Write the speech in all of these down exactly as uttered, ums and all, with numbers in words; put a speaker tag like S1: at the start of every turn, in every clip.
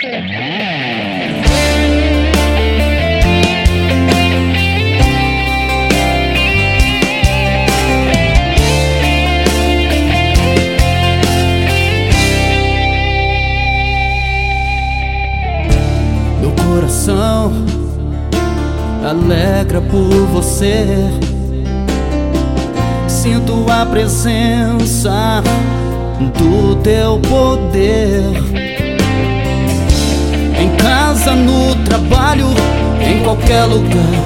S1: Meu coração alegra por você. Sinto a presença do teu poder. Em casa, no trabalho, em qualquer lugar.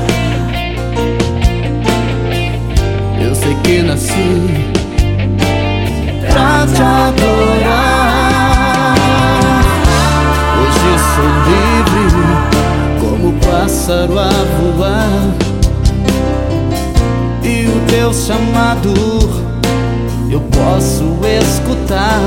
S1: Eu sei que nasci pra te adorar. Hoje sou livre como pássaro a voar, e o teu chamado eu posso escutar.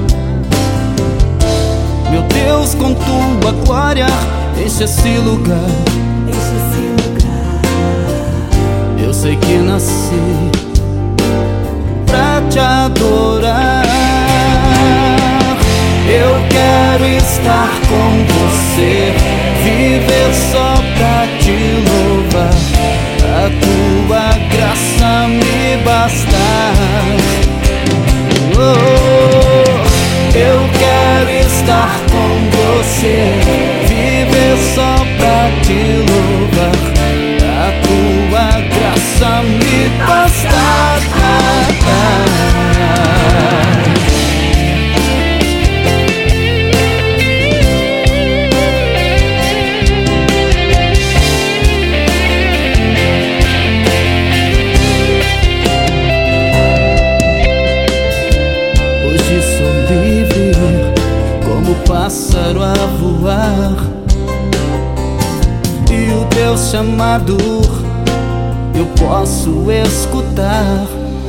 S1: Meu Deus, com tua glória, enche esse lugar.
S2: Enche esse lugar.
S1: Eu sei que nasci pra te adorar. Eu quero estar com você, viver só pra te louvar. A tua graça me bastar. Oh, eu quero estar com você, viver só pra te louvar. A tua graça me bastar. Pássaro a voar, e o teu chamado eu posso escutar.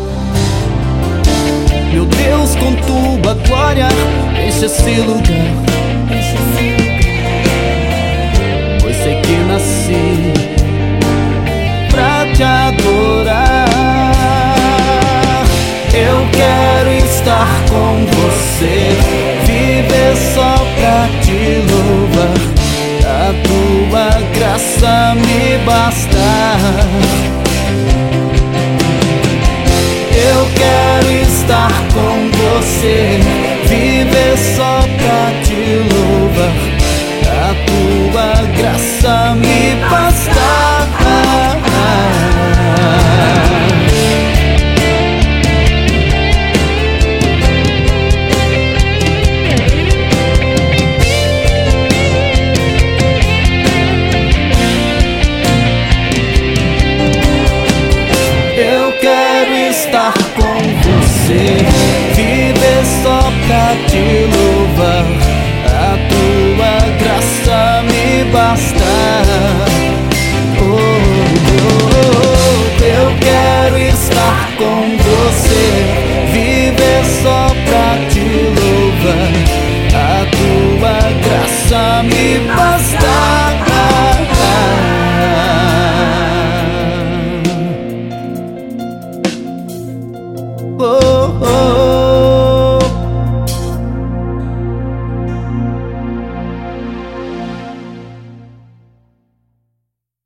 S1: Meu Deus, com tua glória, enche esse lugar.
S2: Enche esse lugar.
S1: Pois sei que nasci pra te adorar. Eu quero estar com você, viver só pra te louvar. A tua graça me bastar. Eu quero estar com você, viver só pra te louvar. A tua graça me bastar. Estar com você, viver só pra te louvar. A tua graça me bastar. Oh, oh, oh, eu quero estar com você, viver só pra te louvar. A tua graça me bastar.